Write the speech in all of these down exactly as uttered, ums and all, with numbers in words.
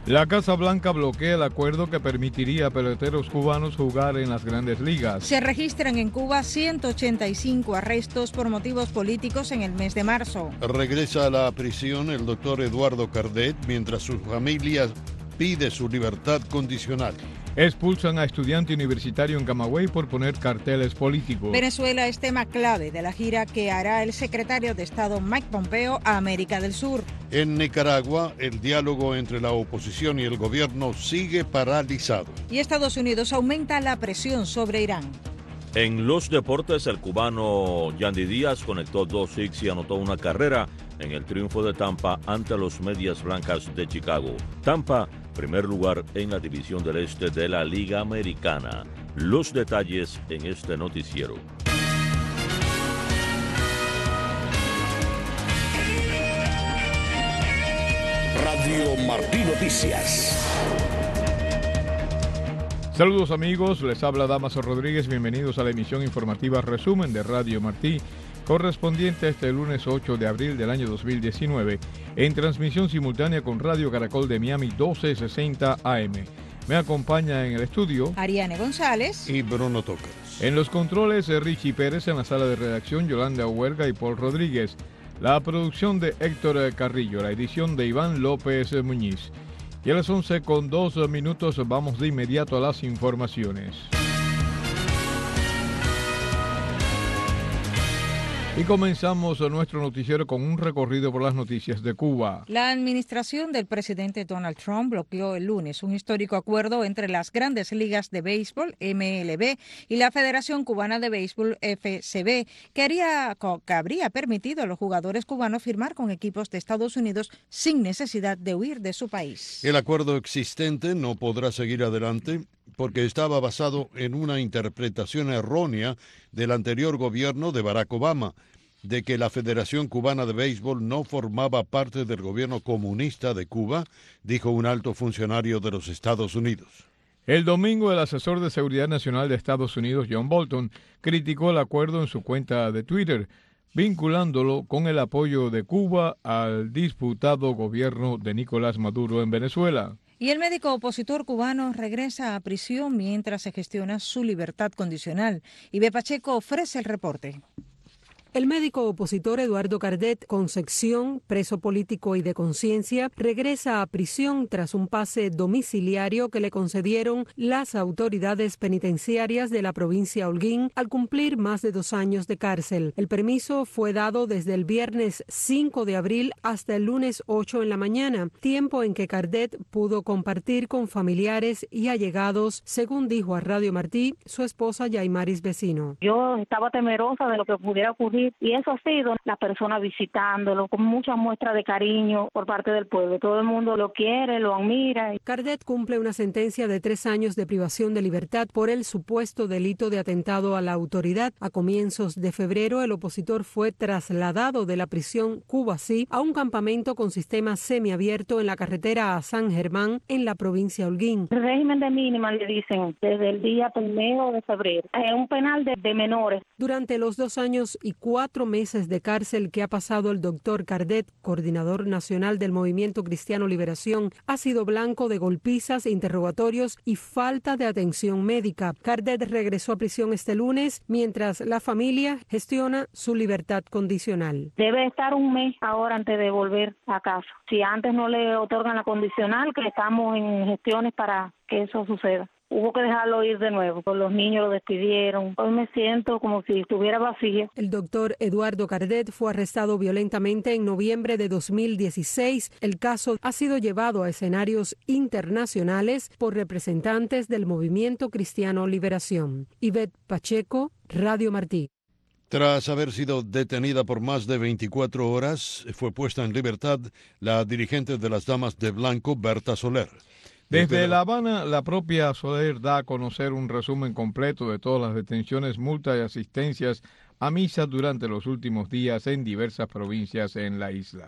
La Casa Blanca bloquea el acuerdo que permitiría a peloteros cubanos jugar en las grandes ligas. Se registran en Cuba ciento ochenta y cinco arrestos por motivos políticos en el mes de marzo. Regresa a la prisión el doctor Eduardo Cardet mientras su familia pide su libertad condicional. Expulsan a estudiante universitario en Camagüey por poner carteles políticos. Venezuela es tema clave de la gira que hará el secretario de Estado Mike Pompeo a América del Sur. En Nicaragua, el diálogo entre la oposición y el gobierno sigue paralizado. Y Estados Unidos aumenta la presión sobre Irán. En los deportes, el cubano Yandy Díaz conectó dos hits y anotó una carrera en el triunfo de Tampa ante los Medias Blancas de Chicago. Tampa, primer lugar en la División del Este de la Liga Americana. Los detalles en este noticiero. Radio Martí Noticias. Saludos amigos, les habla Damaso Rodríguez, bienvenidos a la emisión informativa Resumen de Radio Martí, correspondiente a este lunes ocho de abril del año dos mil diecinueve, en transmisión simultánea con Radio Caracol de Miami doce sesenta A M. Me acompaña en el estudio Ariane González y Bruno Tócaras. En los controles, Richie Pérez, en la sala de redacción, Yolanda Huerga y Paul Rodríguez. La producción de Héctor Carrillo, la edición de Iván López Muñiz. Y a las once con dos minutos vamos de inmediato a las informaciones. Y comenzamos nuestro noticiero con un recorrido por las noticias de Cuba. La administración del presidente Donald Trump bloqueó el lunes un histórico acuerdo entre las grandes ligas de béisbol, M L B, y la Federación Cubana de Béisbol, F C B, que, haría, que habría permitido a los jugadores cubanos firmar con equipos de Estados Unidos sin necesidad de huir de su país. El acuerdo existente no podrá seguir adelante porque estaba basado en una interpretación errónea del anterior gobierno de Barack Obama, de que la Federación Cubana de Béisbol no formaba parte del gobierno comunista de Cuba, dijo un alto funcionario de los Estados Unidos. El domingo, el asesor de Seguridad Nacional de Estados Unidos, John Bolton, criticó el acuerdo en su cuenta de Twitter, vinculándolo con el apoyo de Cuba al disputado gobierno de Nicolás Maduro en Venezuela. Y el médico opositor cubano regresa a prisión mientras se gestiona su libertad condicional. Ibe Pacheco ofrece el reporte. El médico opositor Eduardo Cardet Concepción, preso político y de conciencia, regresa a prisión tras un pase domiciliario que le concedieron las autoridades penitenciarias de la provincia Holguín al cumplir más de dos años de cárcel. El permiso fue dado desde el viernes cinco de abril hasta el lunes ocho en la mañana, tiempo en que Cardet pudo compartir con familiares y allegados, según dijo a Radio Martí su esposa Yaimaris Vecino. Yo estaba temerosa de lo que pudiera ocurrir. Y eso ha sido la persona visitándolo con mucha muestra de cariño por parte del pueblo. Todo el mundo lo quiere, lo admira. Cardet cumple una sentencia de tres años de privación de libertad por el supuesto delito de atentado a la autoridad. A comienzos de febrero, el opositor fue trasladado de la prisión Cuba-Sí a un campamento con sistema semiabierto en la carretera a San Germán, en la provincia Holguín. El régimen de mínima le dicen desde el día primero de febrero. Es un penal de, de menores. Durante los dos años y cuatro Cuatro meses de cárcel que ha pasado el doctor Cardet, coordinador nacional del Movimiento Cristiano Liberación, ha sido blanco de golpizas, interrogatorios y falta de atención médica. Cardet regresó a prisión este lunes, mientras la familia gestiona su libertad condicional. Debe estar un mes ahora antes de volver a casa. Si antes no le otorgan la condicional, que estamos en gestiones para que eso suceda. Hubo que dejarlo ir de nuevo, los niños lo despidieron. Hoy me siento como si estuviera vacía. El doctor Eduardo Cardet fue arrestado violentamente en noviembre de dos mil dieciséis. El caso ha sido llevado a escenarios internacionales por representantes del Movimiento Cristiano Liberación. Ivette Pacheco, Radio Martí. Tras haber sido detenida por más de veinticuatro horas, fue puesta en libertad la dirigente de las Damas de Blanco, Berta Soler. Desde La Habana, la propia Soler da a conocer un resumen completo de todas las detenciones, multas y asistencias a misa durante los últimos días en diversas provincias en la isla.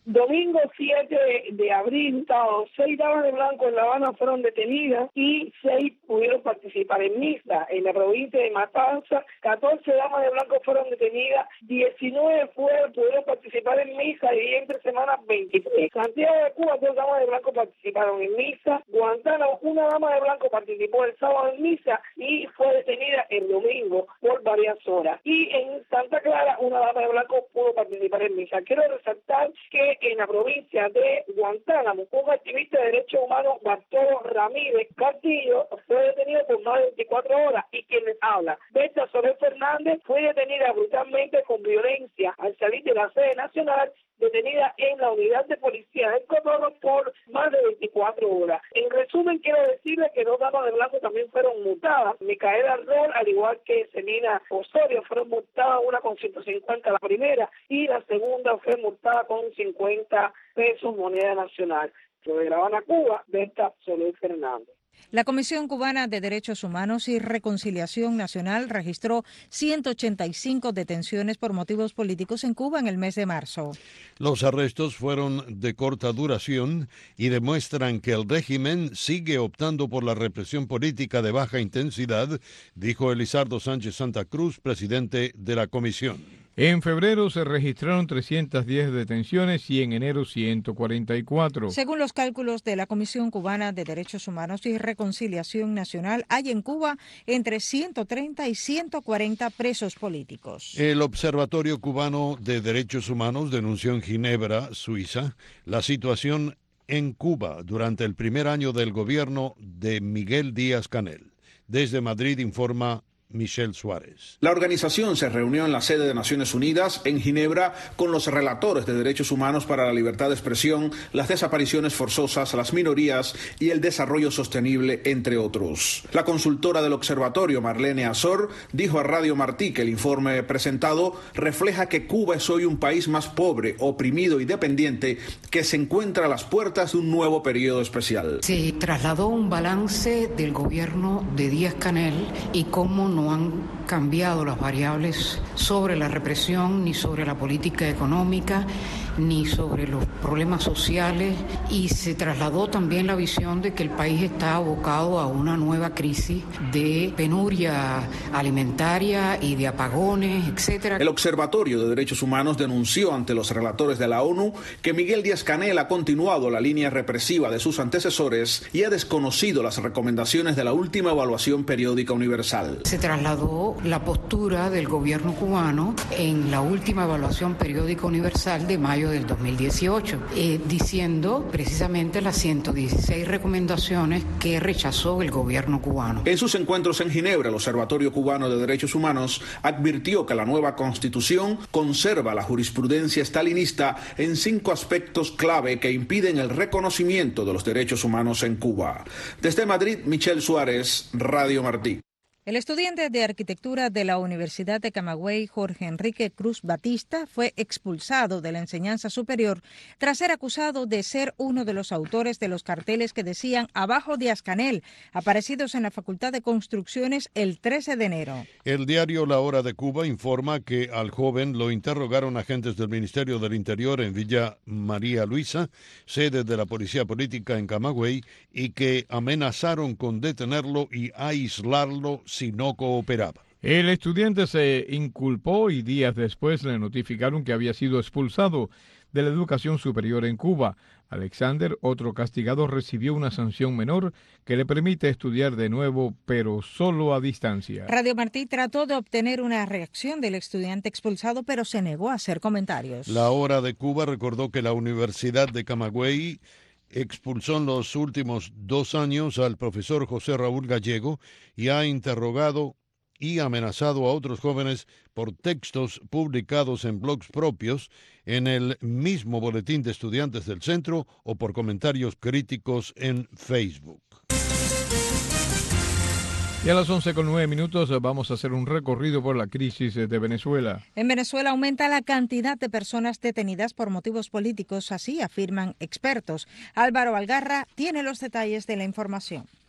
Domingo siete de abril, sábado, seis damas de blanco en La Habana fueron detenidas y seis pudieron participar en misa. En la provincia de Matanzas, catorce damas de blanco fueron detenidas, diecinueve fueron, pudieron participar en misa y entre semanas veintitrés. Santiago de Cuba, dos damas de blanco participaron en misa. Guantánamo, una dama de blanco participó el sábado en misa y fue detenida el domingo por varias horas. Y en Santa Clara, una dama de blanco pudo participar en misa. Quiero resaltar que en la provincia de Guantánamo, un activista de derechos humanos, Bartolo Ramírez Castillo, fue detenido por más de veinticuatro horas y quien les habla, Berta Soler Fernández, fue detenida brutalmente con violencia al salir de la sede nacional, detenida en la unidad de policía del Cotorro por más de veinticuatro horas. En resumen, quiero decirles que dos damas de blanco también fueron multadas. Micaela Rol, al igual que Celina Osorio, fueron multadas, una con ciento cincuenta la primera y la segunda fue multada con cincuenta pesos moneda nacional. De La Habana, Cuba, Berta Soler Fernández. La Comisión Cubana de Derechos Humanos y Reconciliación Nacional registró ciento ochenta y cinco detenciones por motivos políticos en Cuba en el mes de marzo. Los arrestos fueron de corta duración y demuestran que el régimen sigue optando por la represión política de baja intensidad, dijo Elizardo Sánchez Santa Cruz, presidente de la comisión. En febrero se registraron trescientas diez detenciones y en enero ciento cuarenta y cuatro. Según los cálculos de la Comisión Cubana de Derechos Humanos y Reconciliación Nacional, hay en Cuba entre ciento treinta y ciento cuarenta presos políticos. El Observatorio Cubano de Derechos Humanos denunció en Ginebra, Suiza, la situación en Cuba durante el primer año del gobierno de Miguel Díaz-Canel. Desde Madrid informa Michelle Suárez. La organización se reunió en la sede de Naciones Unidas en Ginebra con los relatores de derechos humanos para la libertad de expresión, las desapariciones forzosas, las minorías y el desarrollo sostenible, entre otros. La consultora del observatorio, Marlene Azor, dijo a Radio Martí que el informe presentado refleja que Cuba es hoy un país más pobre, oprimido y dependiente que se encuentra a las puertas de un nuevo periodo especial. Se trasladó un balance del gobierno de Díaz-Canel y cómo no han cambiado las variables sobre la represión, ni sobre la política económica, ni sobre los problemas sociales, y se trasladó también la visión de que el país está abocado a una nueva crisis de penuria alimentaria y de apagones, etcétera. El Observatorio de Derechos Humanos denunció ante los relatores de la ONU que Miguel Díaz-Canel ha continuado la línea represiva de sus antecesores y ha desconocido las recomendaciones de la última evaluación periódica universal. Se trasladó la postura del gobierno cubano en la última evaluación periódica universal de mayo del dos mil dieciocho, eh, diciendo precisamente las ciento dieciséis recomendaciones que rechazó el gobierno cubano. En sus encuentros en Ginebra, el Observatorio Cubano de Derechos Humanos advirtió que la nueva Constitución conserva la jurisprudencia stalinista en cinco aspectos clave que impiden el reconocimiento de los derechos humanos en Cuba. Desde Madrid, Michelle Suárez, Radio Martí. El estudiante de arquitectura de la Universidad de Camagüey, Jorge Enrique Cruz Batista, fue expulsado de la enseñanza superior tras ser acusado de ser uno de los autores de los carteles que decían "Abajo Díaz-Canel", aparecidos en la Facultad de Construcciones el trece de enero. El diario La Hora de Cuba informa que al joven lo interrogaron agentes del Ministerio del Interior en Villa María Luisa, sede de la Policía Política en Camagüey, y que amenazaron con detenerlo y aislarlo si no cooperaba. El estudiante se inculpó y días después le notificaron que había sido expulsado de la educación superior en Cuba. Alexander, otro castigado, recibió una sanción menor que le permite estudiar de nuevo, pero solo a distancia. Radio Martí trató de obtener una reacción del estudiante expulsado, pero se negó a hacer comentarios. La Hora de Cuba recordó que la Universidad de Camagüey expulsó en los últimos dos años al profesor José Raúl Gallego y ha interrogado y amenazado a otros jóvenes por textos publicados en blogs propios, en el mismo boletín de estudiantes del centro o por comentarios críticos en Facebook. Y a las once con nueve minutos vamos a hacer un recorrido por la crisis de Venezuela. En Venezuela aumenta la cantidad de personas detenidas por motivos políticos, así afirman expertos. Álvaro Algarra tiene los detalles de la información.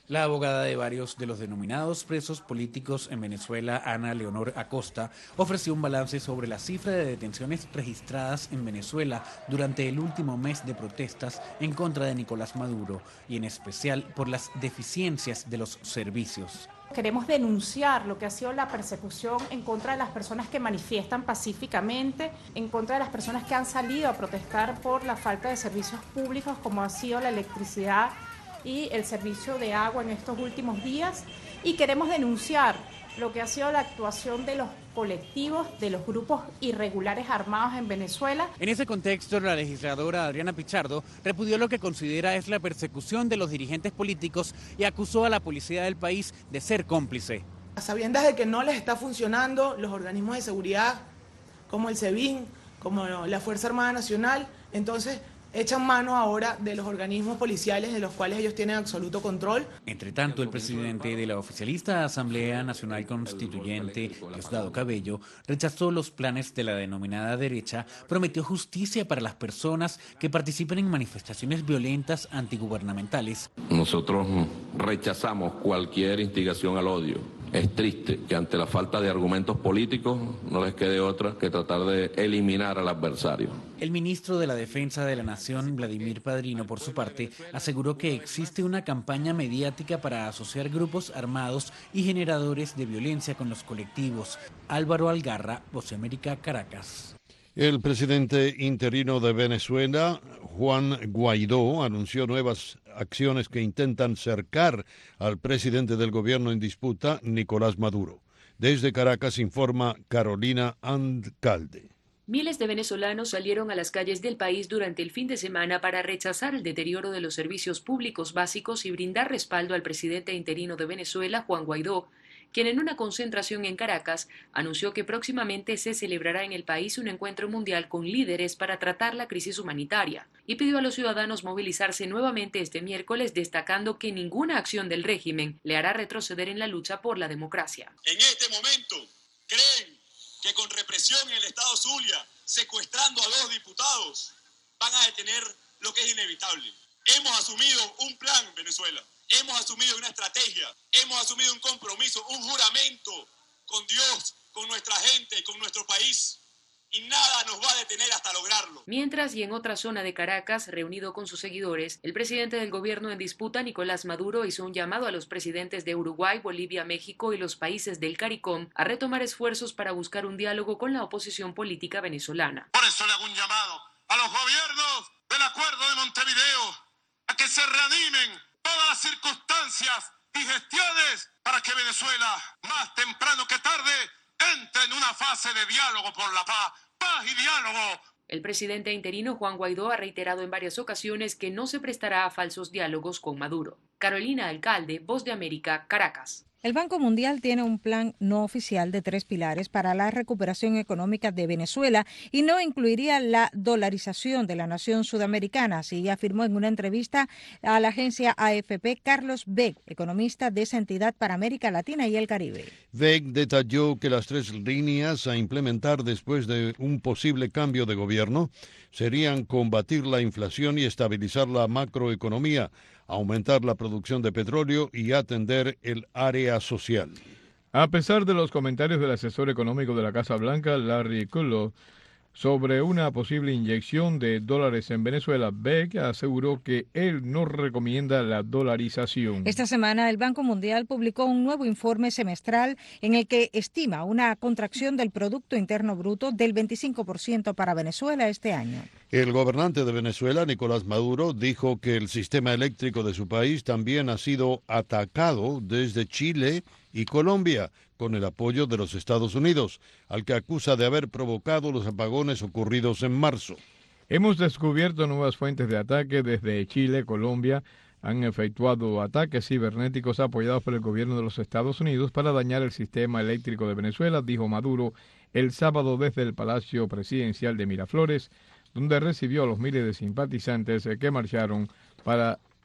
La abogada de varios de los denominados presos políticos en Venezuela, Ana Leonor Acosta, ofreció un balance sobre la cifra de detenciones registradas en Venezuela durante el último mes de protestas en contra de Nicolás Maduro y en especial por las deficiencias de los servicios. Queremos denunciar lo que ha sido la persecución en contra de las personas que manifiestan pacíficamente, en contra de las personas que han salido a protestar por la falta de servicios públicos como ha sido la electricidad y el servicio de agua en estos últimos días, y queremos denunciar lo que ha sido la actuación de los colectivos, de los grupos irregulares armados en Venezuela. En ese contexto, la legisladora Adriana Pichardo repudió lo que considera es la persecución de los dirigentes políticos y acusó a la policía del país de ser cómplice. A sabiendas de que no les está funcionando los organismos de seguridad, como el SEBIN, como la Fuerza Armada Nacional, entonces echan mano ahora de los organismos policiales de los cuales ellos tienen absoluto control. Entre tanto, el presidente de la oficialista Asamblea Nacional Constituyente, Diosdado Cabello, rechazó los planes de la denominada derecha, prometió justicia para las personas que participen en manifestaciones violentas antigubernamentales. Nosotros rechazamos cualquier instigación al odio. Es triste que ante la falta de argumentos políticos no les quede otra que tratar de eliminar al adversario. El ministro de la Defensa de la Nación, Vladimir Padrino, por su parte, aseguró que existe una campaña mediática para asociar grupos armados y generadores de violencia con los colectivos. Álvaro Algarra, Voz de América, Caracas. El presidente interino de Venezuela, Juan Guaidó, anunció nuevas acciones que intentan cercar al presidente del gobierno en disputa, Nicolás Maduro. Desde Caracas informa Carolina Alcalde. Miles de venezolanos salieron a las calles del país durante el fin de semana para rechazar el deterioro de los servicios públicos básicos y brindar respaldo al presidente interino de Venezuela, Juan Guaidó, quien en una concentración en Caracas anunció que próximamente se celebrará en el país un encuentro mundial con líderes para tratar la crisis humanitaria, y pidió a los ciudadanos movilizarse nuevamente este miércoles, destacando que ninguna acción del régimen le hará retroceder en la lucha por la democracia. En este momento, creen que con represión en el estado Zulia, secuestrando a dos diputados, van a detener lo que es inevitable. Hemos asumido un plan, Venezuela. Hemos asumido una estrategia, hemos asumido un compromiso, un juramento con Dios, con nuestra gente, con nuestro país, y nada nos va a detener hasta lograrlo. Mientras, y en otra zona de Caracas, reunido con sus seguidores, el presidente del gobierno en disputa, Nicolás Maduro, hizo un llamado a los presidentes de Uruguay, Bolivia, México y los países del CARICOM a retomar esfuerzos para buscar un diálogo con la oposición política venezolana. Por eso le hago un llamado a los gobiernos del Acuerdo de Montevideo a que se reanimen todas las circunstancias y gestiones para que Venezuela, más temprano que tarde, entre en una fase de diálogo por la paz, paz y diálogo. El presidente interino Juan Guaidó ha reiterado en varias ocasiones que no se prestará a falsos diálogos con Maduro. Carolina Alcalde, Voz de América, Caracas. El Banco Mundial tiene un plan no oficial de tres pilares para la recuperación económica de Venezuela y no incluiría la dolarización de la nación sudamericana, así afirmó en una entrevista a la agencia A F P Carlos Beck, economista de esa entidad para América Latina y el Caribe. Beck detalló que las tres líneas a implementar después de un posible cambio de gobierno serían combatir la inflación y estabilizar la macroeconomía, aumentar la producción de petróleo y atender el área social. A pesar de los comentarios del asesor económico de la Casa Blanca, Larry Kudlow, sobre una posible inyección de dólares en Venezuela, Beck aseguró que él no recomienda la dolarización. Esta semana el Banco Mundial publicó un nuevo informe semestral en el que estima una contracción del Producto Interno Bruto del veinticinco por ciento para Venezuela este año. El gobernante de Venezuela, Nicolás Maduro, dijo que el sistema eléctrico de su país también ha sido atacado desde Chile y Colombia, con el apoyo de los Estados Unidos, al que acusa de haber provocado los apagones ocurridos en marzo. Hemos descubierto nuevas fuentes de ataque desde Chile, Colombia. Han efectuado ataques cibernéticos apoyados por el gobierno de los Estados Unidos para dañar el sistema eléctrico de Venezuela, dijo Maduro el sábado desde el Palacio Presidencial de Miraflores, donde recibió a los miles de simpatizantes que marcharon para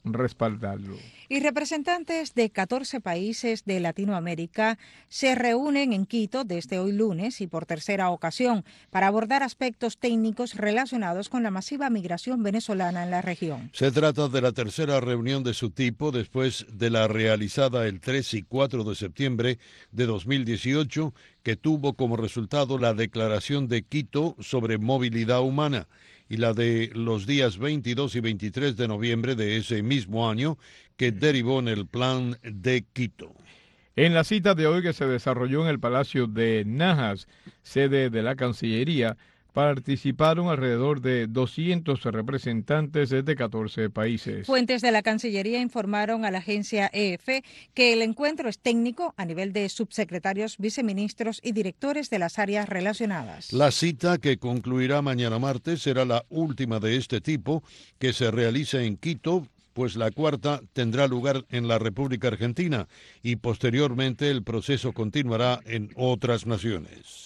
respaldarlo. Y representantes de catorce países de Latinoamérica se reúnen en Quito desde hoy lunes y por tercera ocasión para abordar aspectos técnicos relacionados con la masiva migración venezolana en la región. Se trata de la tercera reunión de su tipo después de la realizada el tres y cuatro de septiembre de dos mil dieciocho, que tuvo como resultado la Declaración de Quito sobre Movilidad Humana, y la de los días veintidós y veintitrés de noviembre de ese mismo año, que derivó en el Plan de Quito. En la cita de hoy, que se desarrolló en el Palacio de Najas, sede de la Cancillería, participaron alrededor de doscientos representantes de catorce países. Fuentes de la Cancillería informaron a la agencia E F que el encuentro es técnico a nivel de subsecretarios, viceministros y directores de las áreas relacionadas. La cita, que concluirá mañana martes, será la última de este tipo que se realiza en Quito, pues la cuarta tendrá lugar en la República Argentina y posteriormente el proceso continuará en otras naciones.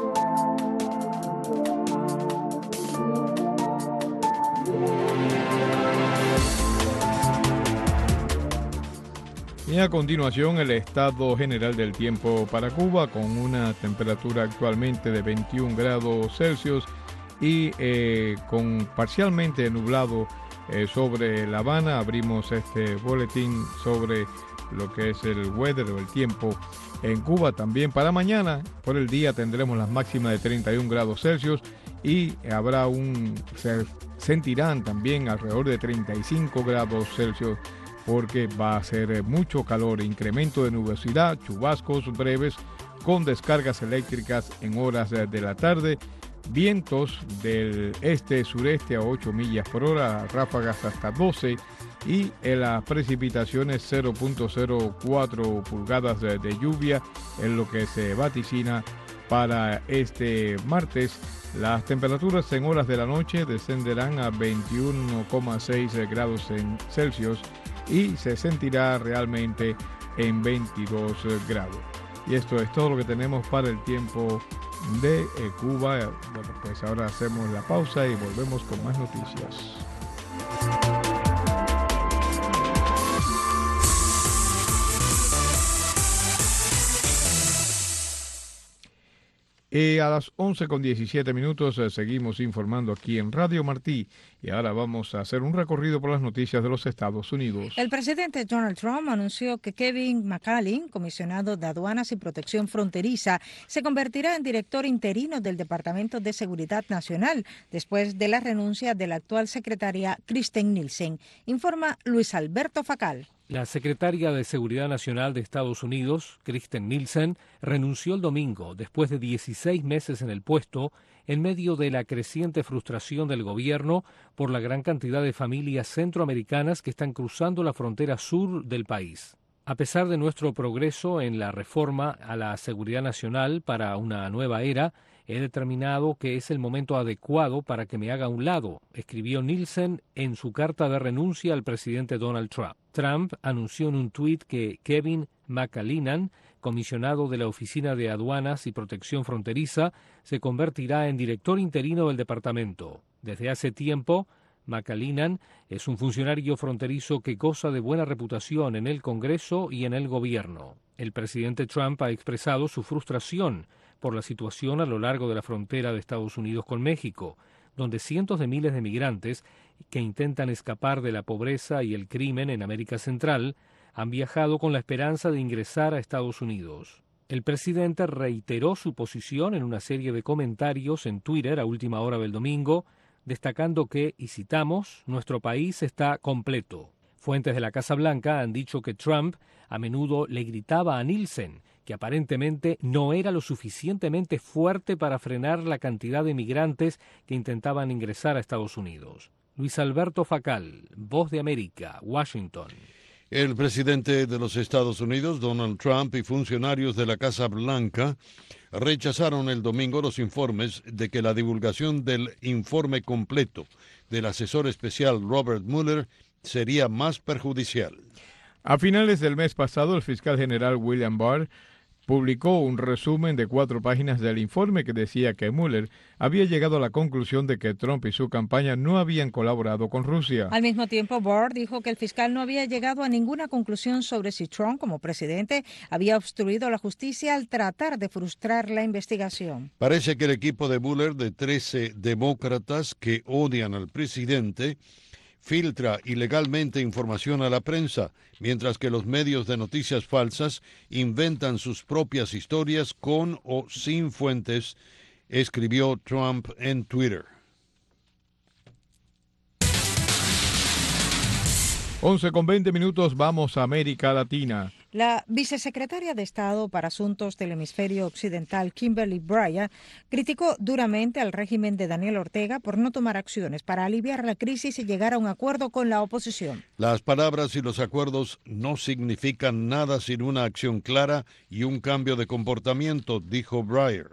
Y a continuación, el estado general del tiempo para Cuba, con una temperatura actualmente de veintiún grados Celsius y eh, con parcialmente nublado eh, sobre La Habana. Abrimos este boletín sobre lo que es el weather o el tiempo en Cuba. También para mañana, por el día, tendremos las máximas de treinta y un grados Celsius y habrá un, se sentirán también alrededor de treinta y cinco grados Celsius, porque va a ser mucho calor, incremento de nubosidad, chubascos breves con descargas eléctricas en horas de la tarde, vientos del este-sureste a ocho millas por hora, ráfagas hasta doce y en las precipitaciones cero punto cero cuatro pulgadas de, de lluvia en lo que se vaticina para este martes. Las temperaturas en horas de la noche descenderán a veintiuno coma seis grados en Celsius y se sentirá realmente en veintidós grados. Y esto es todo lo que tenemos para el tiempo de eh, Cuba. Bueno, pues ahora hacemos la pausa y volvemos con más noticias. Y a las once con diecisiete minutos eh, seguimos informando aquí en Radio Martí y ahora vamos a hacer un recorrido por las noticias de los Estados Unidos. El presidente Donald Trump anunció que Kevin McAleenan, comisionado de Aduanas y Protección Fronteriza, se convertirá en director interino del Departamento de Seguridad Nacional después de la renuncia de la actual secretaria Kirstjen Nielsen, informa Luis Alberto Facal. La secretaria de Seguridad Nacional de Estados Unidos, Kirstjen Nielsen, renunció el domingo después de dieciséis meses en el puesto, en medio de la creciente frustración del gobierno por la gran cantidad de familias centroamericanas que están cruzando la frontera sur del país. A pesar de nuestro progreso en la reforma a la seguridad nacional para una nueva era, he determinado que es el momento adecuado para que me haga a un lado, escribió Nielsen en su carta de renuncia al presidente Donald Trump. Trump anunció en un tuit que Kevin McAleenan, comisionado de la Oficina de Aduanas y Protección Fronteriza, se convertirá en director interino del departamento. Desde hace tiempo, McAleenan es un funcionario fronterizo que goza de buena reputación en el Congreso y en el gobierno. El presidente Trump ha expresado su frustración por la situación a lo largo de la frontera de Estados Unidos con México, donde cientos de miles de migrantes que intentan escapar de la pobreza y el crimen en América Central han viajado con la esperanza de ingresar a Estados Unidos. El presidente reiteró su posición en una serie de comentarios en Twitter a última hora del domingo, destacando que, y citamos, nuestro país está completo. Fuentes de la Casa Blanca han dicho que Trump a menudo le gritaba a Nielsen que aparentemente no era lo suficientemente fuerte para frenar la cantidad de migrantes que intentaban ingresar a Estados Unidos. Luis Alberto Facal, Voz de América, Washington. El presidente de los Estados Unidos, Donald Trump, y funcionarios de la Casa Blanca rechazaron el domingo los informes de que la divulgación del informe completo del asesor especial Robert Mueller sería más perjudicial. A finales del mes pasado, el fiscal general William Barr publicó un resumen de cuatro páginas del informe que decía que Mueller había llegado a la conclusión de que Trump y su campaña no habían colaborado con Rusia. Al mismo tiempo, Barr dijo que el fiscal no había llegado a ninguna conclusión sobre si Trump, como presidente, había obstruido la justicia al tratar de frustrar la investigación. Parece que el equipo de Mueller, de trece demócratas que odian al presidente, filtra ilegalmente información a la prensa, mientras que los medios de noticias falsas inventan sus propias historias con o sin fuentes, escribió Trump en Twitter. once con veinte minutos, vamos a América Latina. La vicesecretaria de Estado para Asuntos del Hemisferio Occidental, Kimberly Bryant, criticó duramente al régimen de Daniel Ortega por no tomar acciones para aliviar la crisis y llegar a un acuerdo con la oposición. Las palabras y los acuerdos no significan nada sin una acción clara y un cambio de comportamiento, dijo Bryant.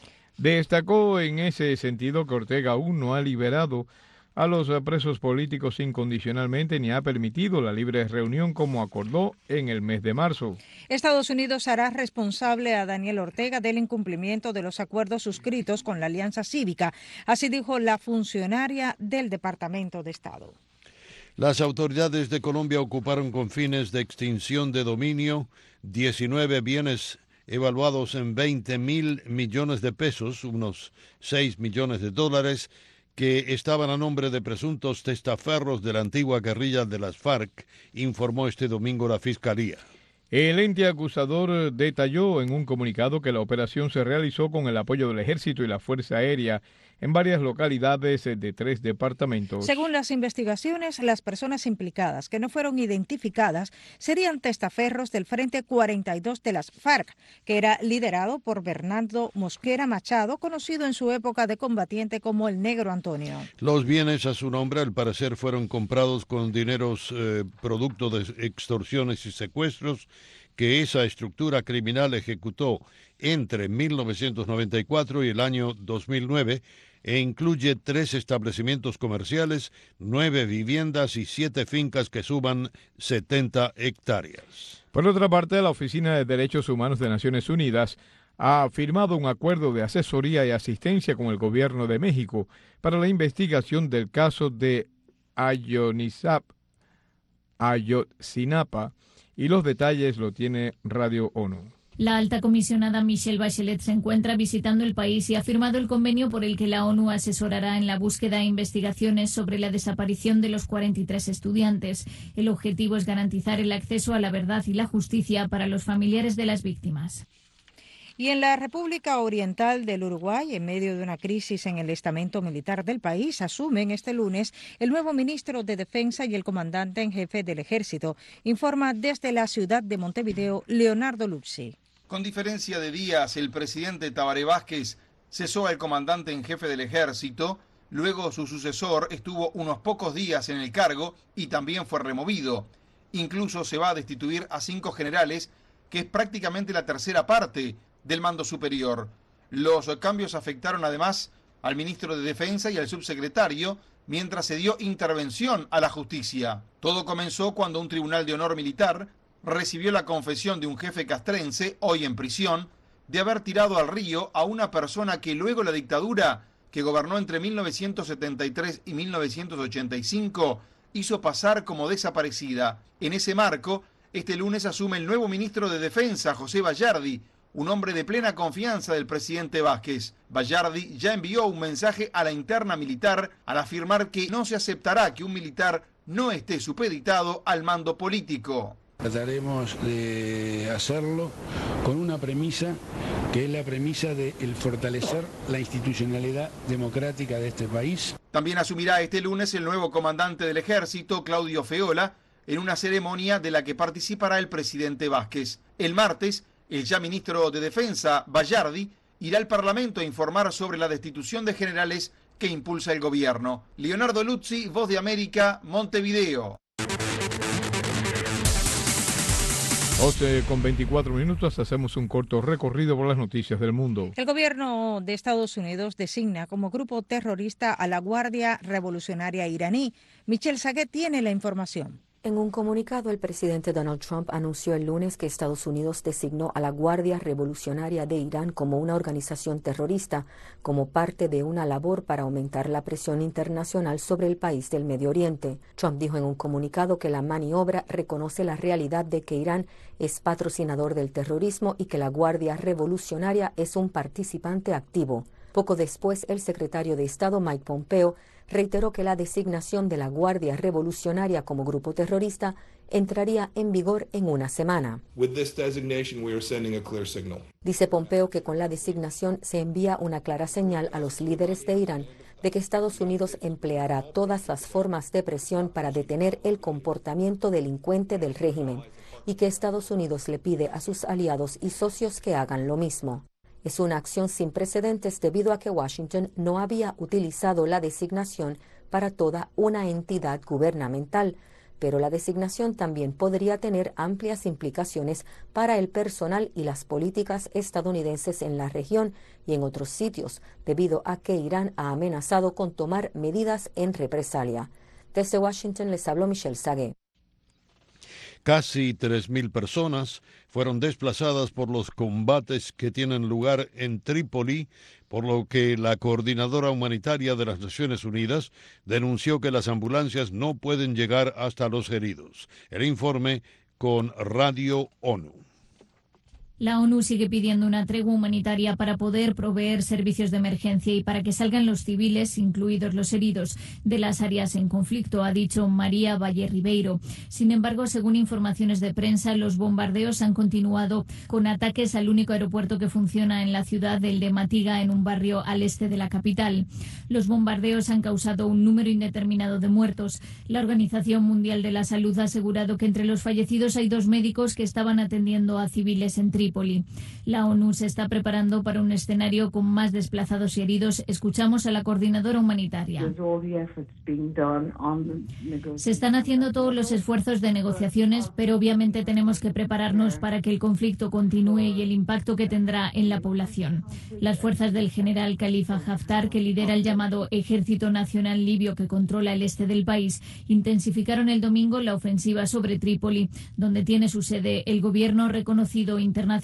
Destacó en ese sentido que Ortega aún no ha liberado a los presos políticos incondicionalmente ni ha permitido la libre reunión como acordó en el mes de marzo. Estados Unidos hará responsable a Daniel Ortega del incumplimiento de los acuerdos suscritos con la Alianza Cívica, así dijo la funcionaria del Departamento de Estado. Las autoridades de Colombia ocuparon con fines de extinción de dominio diecinueve bienes evaluados en veinte mil millones de pesos, unos seis millones de dólares, que estaban a nombre de presuntos testaferros de la antigua guerrilla de las FARC, informó este domingo la Fiscalía. El ente acusador detalló en un comunicado que la operación se realizó con el apoyo del Ejército y la Fuerza Aérea en varias localidades de tres departamentos. Según las investigaciones, las personas implicadas que no fueron identificadas serían testaferros del Frente cuarenta y dos de las FARC, que era liderado por Bernardo Mosquera Machado, conocido en su época de combatiente como el Negro Antonio. Los bienes a su nombre, al parecer, fueron comprados con dineros eh, producto de extorsiones y secuestros que esa estructura criminal ejecutó entre mil novecientos noventa y cuatro y el año dos mil nueve e incluye tres establecimientos comerciales, nueve viviendas y siete fincas que suman setenta hectáreas. Por otra parte, la Oficina de Derechos Humanos de Naciones Unidas ha firmado un acuerdo de asesoría y asistencia con el gobierno de México para la investigación del caso de Ayotzinapa, Ayotzinapa, y los detalles lo tiene Radio ONU. La alta comisionada Michelle Bachelet se encuentra visitando el país y ha firmado el convenio por el que la ONU asesorará en la búsqueda e investigaciones sobre la desaparición de los cuarenta y tres estudiantes. El objetivo es garantizar el acceso a la verdad y la justicia para los familiares de las víctimas. Y en la República Oriental del Uruguay, en medio de una crisis en el estamento militar del país, asumen este lunes el nuevo ministro de Defensa y el comandante en jefe del Ejército, informa desde la ciudad de Montevideo Leonardo Luzzi. Con diferencia de días, el presidente Tabaré Vázquez cesó al comandante en jefe del Ejército, luego su sucesor estuvo unos pocos días en el cargo y también fue removido. Incluso se va a destituir a cinco generales, que es prácticamente la tercera parte del mando superior. Los cambios afectaron además al ministro de Defensa y al subsecretario, mientras se dio intervención a la justicia. Todo comenzó cuando un tribunal de honor militar recibió la confesión de un jefe castrense, hoy en prisión, de haber tirado al río a una persona que luego la dictadura, que gobernó entre mil novecientos setenta y tres y mil novecientos ochenta y cinco, hizo pasar como desaparecida. En ese marco, este lunes asume el nuevo ministro de Defensa, José Bayardi, un hombre de plena confianza del presidente Vázquez. Bayardi ya envió un mensaje a la interna militar al afirmar que no se aceptará que un militar no esté supeditado al mando político. Trataremos de hacerlo con una premisa que es la premisa de el fortalecer la institucionalidad democrática de este país. También asumirá este lunes el nuevo comandante del Ejército, Claudio Feola, en una ceremonia de la que participará el presidente Vázquez. El martes, el ya ministro de Defensa, Bayardi, irá al Parlamento a informar sobre la destitución de generales que impulsa el gobierno. Leonardo Luzzi, Voz de América, Montevideo. once con veinticuatro minutos, hacemos un corto recorrido por las noticias del mundo. El gobierno de Estados Unidos designa como grupo terrorista a la Guardia Revolucionaria iraní. Michelle Saguet tiene la información. En un comunicado, el presidente Donald Trump anunció el lunes que Estados Unidos designó a la Guardia Revolucionaria de Irán como una organización terrorista, como parte de una labor para aumentar la presión internacional sobre el país del Medio Oriente. Trump dijo en un comunicado que la maniobra reconoce la realidad de que Irán es patrocinador del terrorismo y que la Guardia Revolucionaria es un participante activo. Poco después, el secretario de Estado Mike Pompeo reiteró que la designación de la Guardia Revolucionaria como grupo terrorista entraría en vigor en una semana. Dice Pompeo que con la designación se envía una clara señal a los líderes de Irán de que Estados Unidos empleará todas las formas de presión para detener el comportamiento delincuente del régimen y que Estados Unidos le pide a sus aliados y socios que hagan lo mismo. Es una acción sin precedentes debido a que Washington no había utilizado la designación para toda una entidad gubernamental, pero la designación también podría tener amplias implicaciones para el personal y las políticas estadounidenses en la región y en otros sitios, debido a que Irán ha amenazado con tomar medidas en represalia. Desde Washington les habló Michelle Sagué. Casi tres mil personas fueron desplazadas por los combates que tienen lugar en Trípoli, por lo que la coordinadora humanitaria de las Naciones Unidas denunció que las ambulancias no pueden llegar hasta los heridos. El informe con Radio ONU. La ONU sigue pidiendo una tregua humanitaria para poder proveer servicios de emergencia y para que salgan los civiles, incluidos los heridos, de las áreas en conflicto, ha dicho María Valle Ribeiro. Sin embargo, según informaciones de prensa, los bombardeos han continuado con ataques al único aeropuerto que funciona en la ciudad, el de Matiga, en un barrio al este de la capital. Los bombardeos han causado un número indeterminado de muertos. La Organización Mundial de la Salud ha asegurado que entre los fallecidos hay dos médicos que estaban atendiendo a civiles en Trípoli. La ONU se está preparando para un escenario con más desplazados y heridos. Escuchamos a la coordinadora humanitaria. Se están haciendo todos los esfuerzos de negociaciones, pero obviamente tenemos que prepararnos para que el conflicto continúe y el impacto que tendrá en la población. Las fuerzas del general Khalifa Haftar, que lidera el llamado Ejército Nacional Libio que controla el este del país, intensificaron el domingo la ofensiva sobre Trípoli, donde tiene su sede el gobierno reconocido internacionalmente.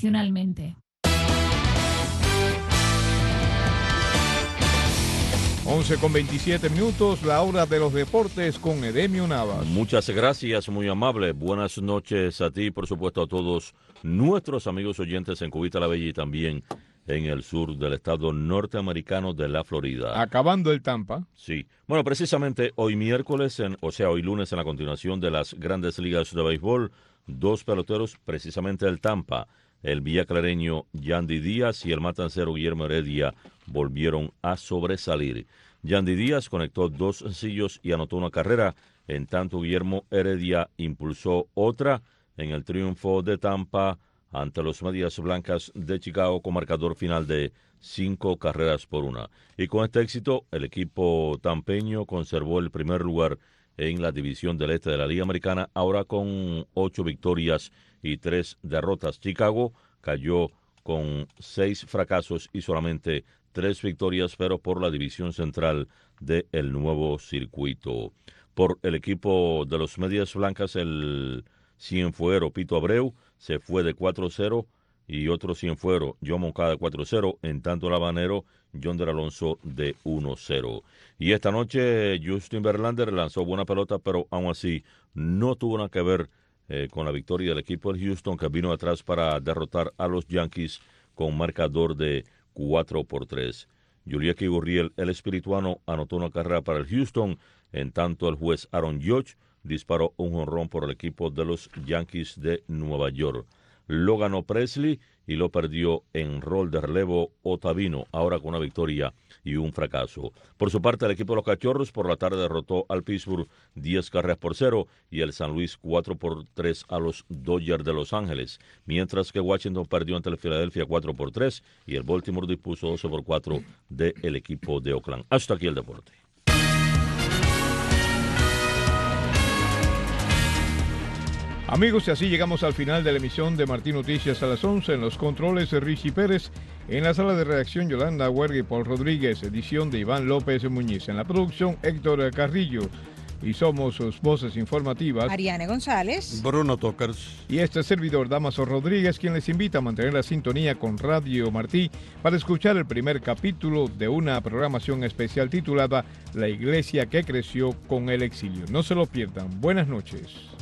once con veintisiete minutos, la hora de los deportes con Edemio Navas. Muchas gracias, muy amable. Buenas noches a ti, por supuesto a todos nuestros amigos oyentes en Cubita la Bella y también en el sur del estado norteamericano de la Florida. Acabando el Tampa. Sí. Bueno, precisamente hoy miércoles, en, o sea, hoy lunes, en la continuación de las grandes ligas de béisbol, dos peloteros precisamente del Tampa, el villaclareño Yandy Díaz y el matancero Guillermo Heredia, volvieron a sobresalir. Yandy Díaz conectó dos sencillos y anotó una carrera, en tanto Guillermo Heredia impulsó otra en el triunfo de Tampa ante los Medias Blancas de Chicago con marcador final de cinco carreras por una. Y con este éxito, el equipo tampeño conservó el primer lugar en la división del este de la Liga Americana, ahora con ocho victorias y tres derrotas. Chicago cayó con seis fracasos y solamente tres victorias, pero por la división central del nuevo circuito. Por el equipo de los Medias Blancas, el cienfuero Pito Abreu se fue de cuatro cero y otro cienfuero, John Moncada, de cuatro cero, en tanto el habanero John del Alonso de uno cero. Y esta noche Justin Verlander lanzó buena pelota, pero aún así no tuvo nada que ver eh, con la victoria del equipo de Houston, que vino atrás para derrotar a los Yankees con marcador de cuatro por tres. Yuriaki Gurriel, el espirituano, anotó una carrera para el Houston, en tanto el juez Aaron Judge disparó un jonrón por el equipo de los Yankees de Nueva York. Lo ganó Presley y lo perdió en rol de relevo Otavino, ahora con una victoria y un fracaso. Por su parte, el equipo de los Cachorros por la tarde derrotó al Pittsburgh diez carreras por cero y el San Luis cuatro por tres a los Dodgers de Los Ángeles, mientras que Washington perdió ante el Philadelphia cuatro por tres y el Baltimore dispuso doce por cuatro del equipo de Oakland. Hasta aquí el deporte. Amigos, y así llegamos al final de la emisión de Martín Noticias a las once. En los controles, Richie Pérez. En la sala de redacción, Yolanda Huerga y Paul Rodríguez. Edición de Iván López Muñiz. En la producción, Héctor Carrillo. y somos sus voces informativas, Ariane González, Bruno Tokers y este servidor Damaso Rodríguez, quien les invita a mantener la sintonía con Radio Martí para escuchar el primer capítulo de una programación especial titulada La Iglesia que creció con el exilio. No se lo pierdan. Buenas noches.